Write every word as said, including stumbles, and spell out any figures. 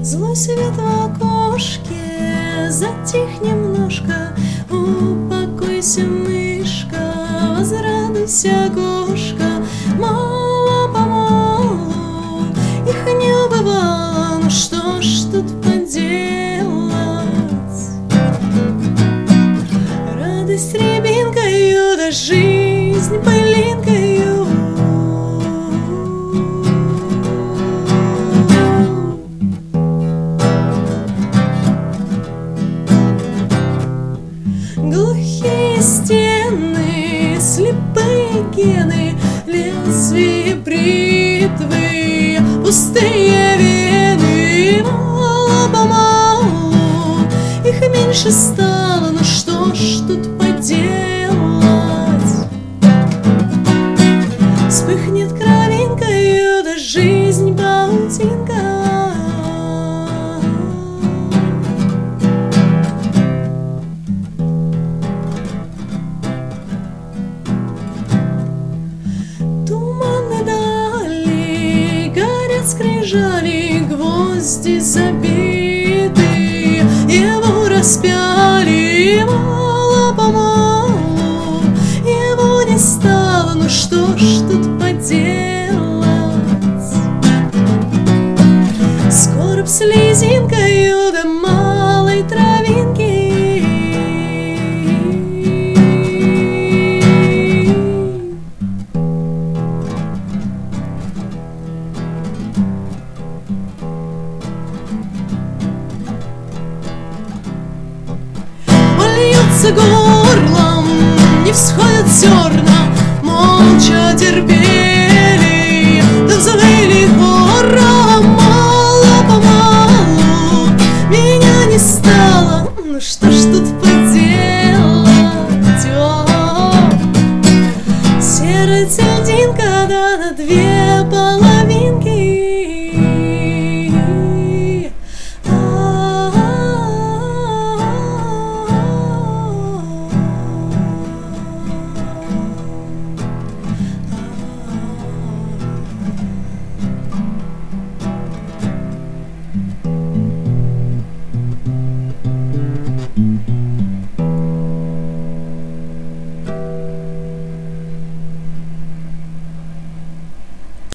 Злой свет в окошке, затих немножко. Упокойся, мышка, возрадуйся, кошка. Мало-помалу их не убывало, ну что ж тут поделать? Радость рябинкою, да жизнь пылинкою. Глухие стены, слепые гены, лезвие бритвы, пустые вены. Мало-помалу их меньше стало, ну что ж тут поделать? Вспыхнет кровинкою, да жизнь паутинка. Скрижали, гвозди забиты, его распяли. Мало-помалу его не стало, ну что ж тут поделать? Скорбь слезинкою, да малой травинки. Горлом не всходят зерна, молча терпеть.